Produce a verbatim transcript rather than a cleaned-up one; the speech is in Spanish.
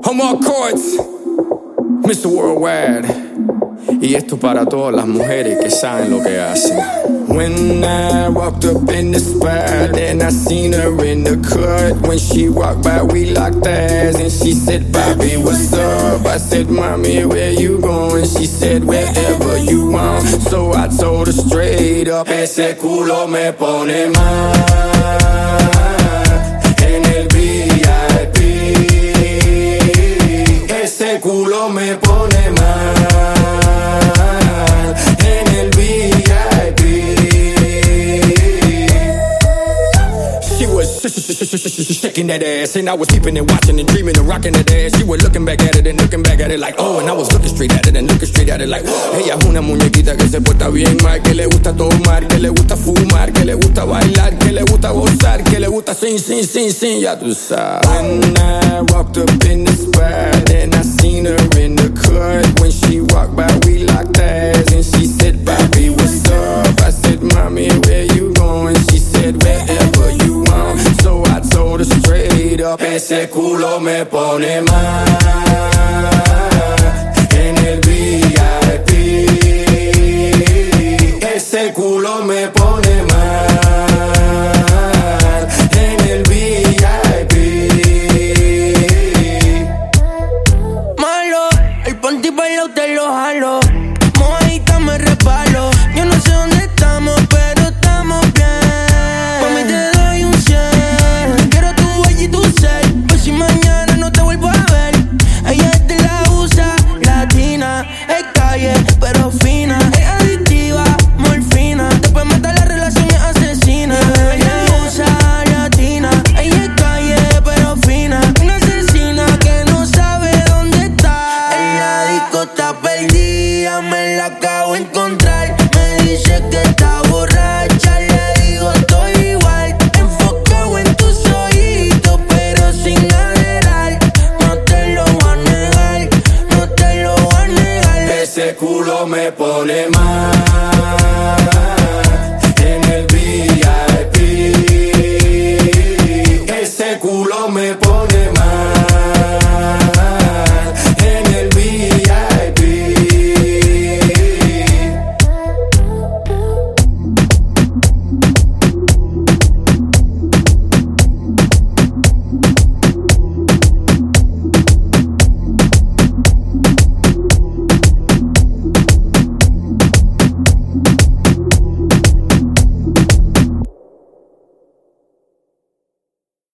Omar Courts, mister Worldwide. Y esto para todas las mujeres que saben lo que hacen. When I walked up in the spot and I seen her in the cut. When she walked by, we locked eyes and she said, Bobby, what's up? I said, Mommy, where you going? She said, wherever you want. So I told her straight up, ese culo me pone mal en el V I P. Ese culo me pone mal en el V I P. She was shaking that ass, and I was keeping it, watching and dreaming and rocking that ass. She was looking back at it and looking back at it like, oh, and I was looking straight at it and looking straight at it like, ella es una muñequita que se porta bien mal, que le gusta tomar, que le gusta fumar, que le gusta bailar, que le gusta gozar, que le gusta sin, sin, sin, sin, ya tú sabes. When I walked up in the spot and I seen her in the cut. When she walked by, we locked eyes and she said, Bobby, what's up? I said, Mommy, where you going? She said, wherever you want. So I told her straight up, ese culo me pone mal en el V I P. Ese culo me pone mal en el V I P. Malo, el ponte bailao te lo jalo. Mojadita me resbalo. Yo no sé dónde estamos, pero estamos bien. Mami, te doy un cien. Quiero tu huella y tu cel. Pues si mañana no te vuelvo a ver. Ella es de la U S A, latina. Es calle, pero fina. Es adictiva, morfina. Después mata la relación y es asesina. Ella es U S A, latina. Ella es calle, pero fina. Una asesina que no sabe dónde está. En la disco está perdida, me la acabo de encontrar. Me dice que está borracha, le digo estoy igual. Enfocado en tus ojitos, pero sin alegrar. No te lo voy a negar, no te lo voy a negar. Ese culo me pone mal en el V I P. Ese culo me pone